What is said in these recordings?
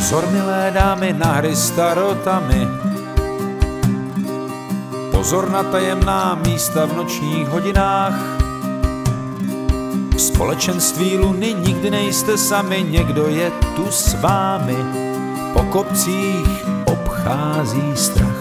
Pozor, milé dámy, na hry s tarotami. Pozor na tajemná místa v nočních hodinách. V společenství luny nikdy nejste sami, někdo je tu s vámi. Po kopcích obchází strach.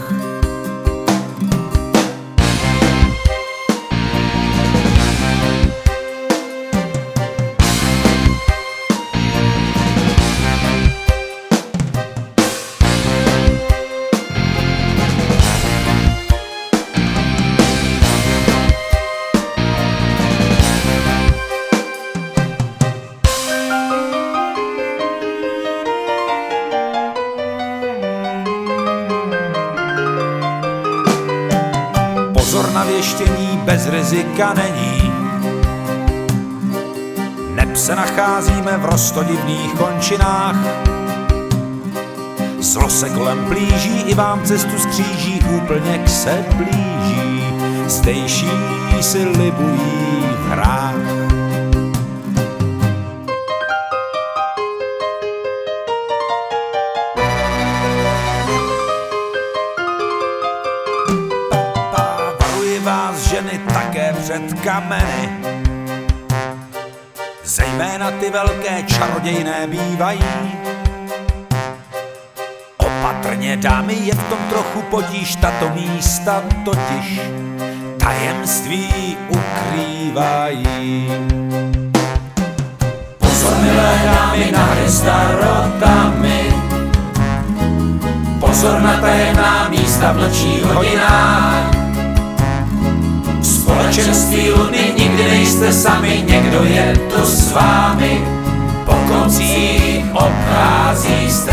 Pozor na věštění, bez rizika není. Neb se nacházíme v roztodivných končinách. Zlo se kolem plíží, i vám cestu skříží, úplně k se blíží. Zdejší si libují v hrách. Vás ženy také před kameny, zejména ty velké čarodějné bývají. Opatrně dámy, je v tom trochu potíž, tato místa totiž tajemství ukrývají. Pozor, milé dámy, na hry s tarotami. Pozor na tajemná místa v nočních hodinách. V společenství luny nikdy nejste sami, někdo je tu s vámi. Po koncích obchází strach.